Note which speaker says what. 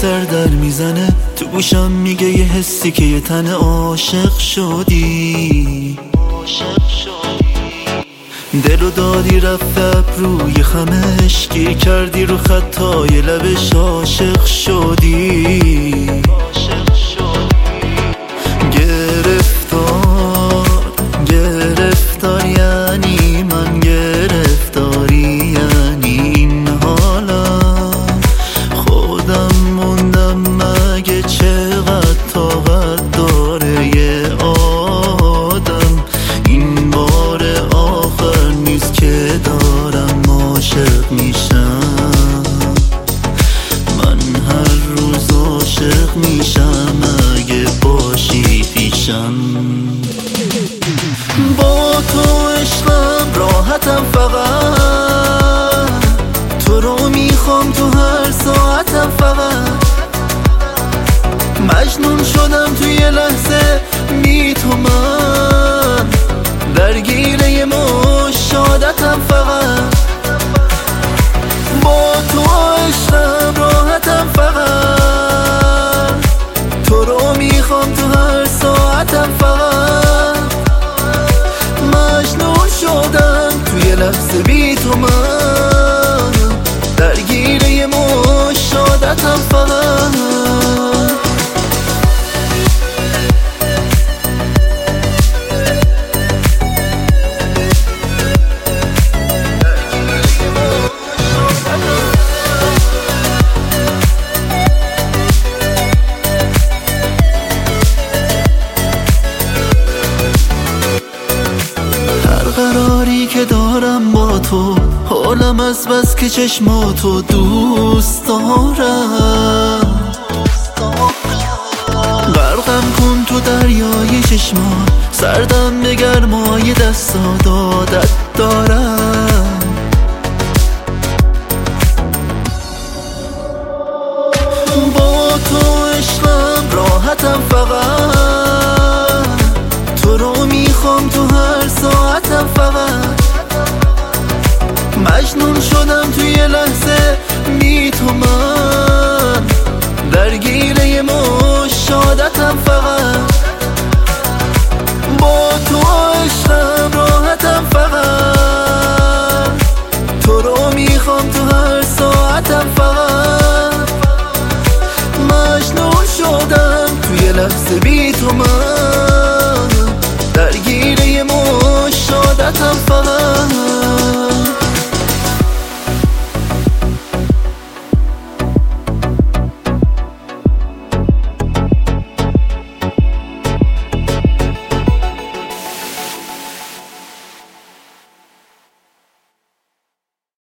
Speaker 1: سر در میزنه تو گوشم میگه یه حسی که یه تن عاشق شدی. دلو دادی رفت روی خمش، گیر کردی رو خطای لبش عاشق شدی. گرفتار یعنی من گرفتاری، یعنی این حالا خودم موندم مگه چقدر طاقت داره یه آدم. این بار آخر نیست که دارم عاشق میشم، من هر روز عاشق میشم اگه باشی پیشم. با تو عشقم راحتم، فقط تو رو میخوام تو هر ساعتم، فقط مجنون شدم تو یه لحظه بی تو، من درگیر یه مشاهدتم، فقط با تو عشقم راحتم، فقط تو رو میخوام تو هر ساعتم، فقط مجنون شدم تو یه لحظه بی تو، من درگیر یه مشاهدتم، فقط قراری که دارم با تو، حالم از بس که چشماتو دوست دارم. غرقم کن تو دریای چشمان، سردم به گرمای دستا دادت دارم. با تو عشقم راحتم، فقط تو رو میخوام تو هر ساعتم، فقط مجنون شدم تو یه لحظه بی تو، من درگیر یه مشاهدتم، فقط با تو عشقم راحتم، فقط تو رو میخوام تو هر ساعتم، فقط مجنون شدم تو یه لحظه بی تو، من